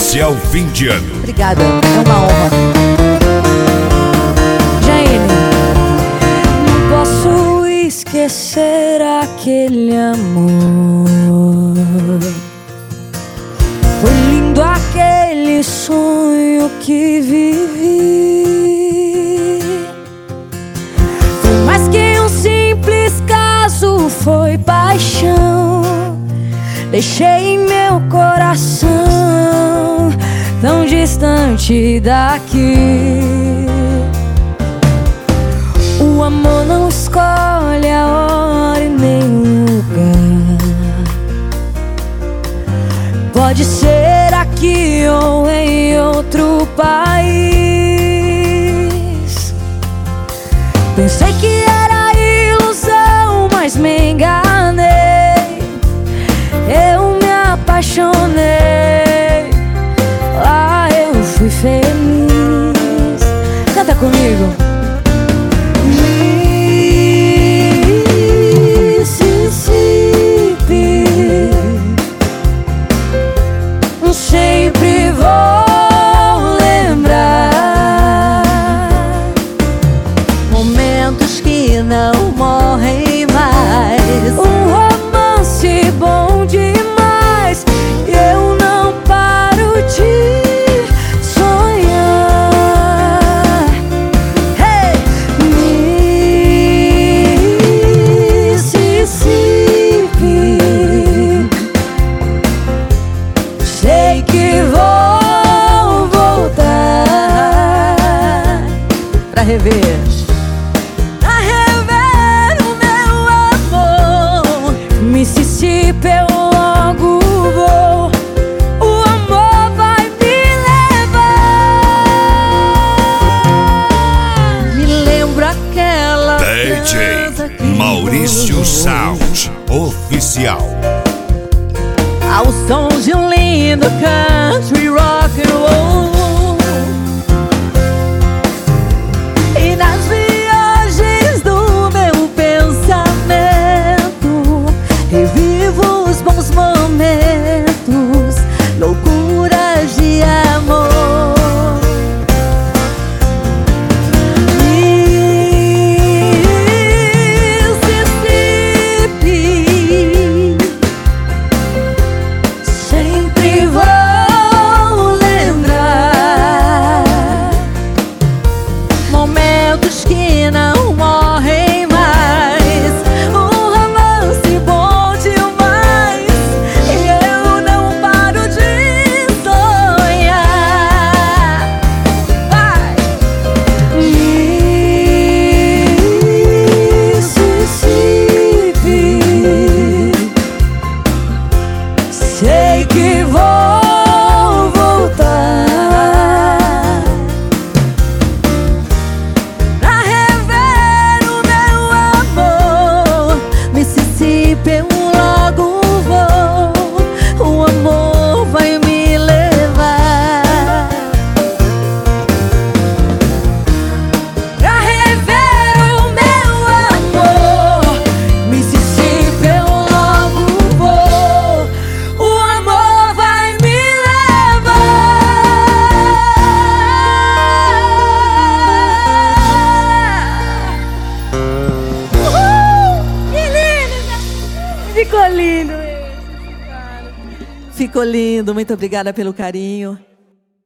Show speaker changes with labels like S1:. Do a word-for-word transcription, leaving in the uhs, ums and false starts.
S1: especial fim de ano.
S2: Obrigada, é uma honra. Jane, não posso esquecer aquele amor. Foi lindo aquele sonho que vivi. Foi mais que um simples caso, foi paixão. Deixei meu coração tão distante daqui. O amor não escolhe a hora e nem o lugar. Pode ser aqui ou em outro país. Pensei que era ilusão, mas me enganei. Eu me apaixonei, lá eu fui feliz. Canta comigo. Mississippi, sempre vou lembrar momentos que não morrem mais. Um romance bom demais, eu não paro de sonhar. Hey! Mississippi, sei que vou voltar pra rever. Mississippi, eu logo vou. O amor vai me levar. Me lembro aquela
S1: D J Maurício Sound Oficial.
S2: ao som de um lindo country rock and roll. E nas viagens do meu pensamento revivo os bons momentos, loucuras de amor. Mississippi, sempre vou lembrar momentos que não morrem mais. Um romance bom demais, e eu não paro de sonhar. Vai! Mississippi, sei que vou voltar pra rever o meu amor. Mississippi, eu logo vou. O amor vai me levar pra rever o meu amor. Mississippi, eu logo vou. O amor vai me levar. Uhul! Que lindo! Ficou lindo esse, cara. Ficou lindo, muito obrigada pelo carinho.